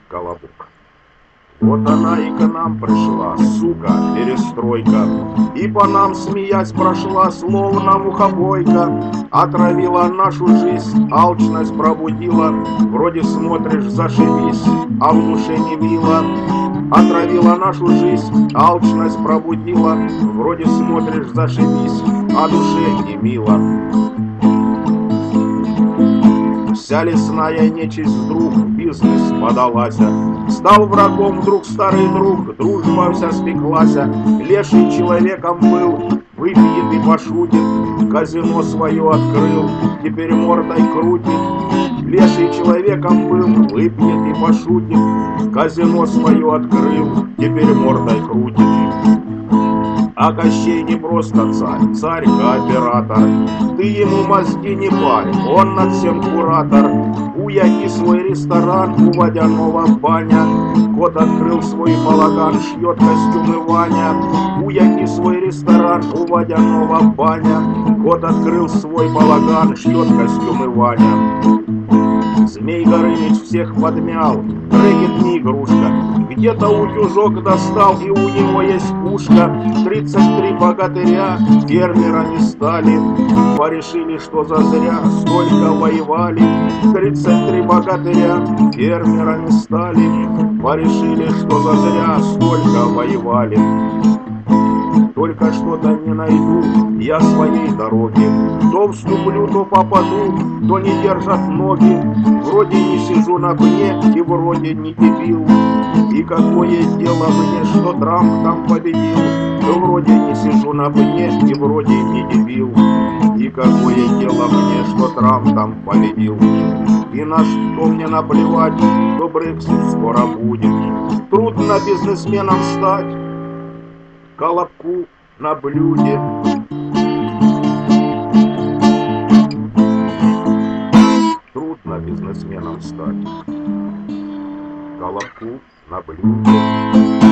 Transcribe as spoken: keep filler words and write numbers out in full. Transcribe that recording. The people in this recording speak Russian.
Колобок. Вот она и к нам пришла, сука, перестройка, и по нам, смеясь, прошла, словно мухобойка. Отравила нашу жизнь, алчность пробудила, вроде смотришь, зашибись, а в душе не мило. Отравила нашу жизнь, алчность пробудила, вроде смотришь, зашибись, а душе не мило. Вся лесная нечисть вдруг в бизнес подалась, стал врагом вдруг старый друг, дружба вся спеклася. Леший человеком был, выпьет и пошутит, казино свое открыл, теперь мордой крутит. Леший человеком был, выпьет и пошутит, казино свое открыл, теперь мордой крутит. А Кощей не просто царь, царь-кооператор. Ты ему мозги не парь, он над всем куратор. У Яки свой ресторан, у Водяного баня. Кот открыл свой балаган, шьет костюмы Ваня. У Яки свой ресторан, у Водяного баня. Кот открыл свой балаган, шьет костюмы Ваня. Змей Горыныч всех подмял, Дрэгет не игрушка. Где-то утюжок достал, и у него есть пушка. Тридцать три богатыря фермерами стали, порешили, что зазря столько воевали. Тридцать три богатыря фермерами стали, порешили, что зазря столько воевали. Только что-то не найду я своей дороги. То вступлю, то попаду, то не держат ноги. Вроде не сижу на пне и вроде не дебил. И какое дело мне, что Трамп там победил? То вроде не сижу на пне и вроде не дебил. И какое дело мне, что Трамп там победил? И на что мне наплевать, что Брексит скоро будет. Трудно бизнесменам стать, Колобку на блюде. Трудно бизнесменам стать, Колобку на блюде.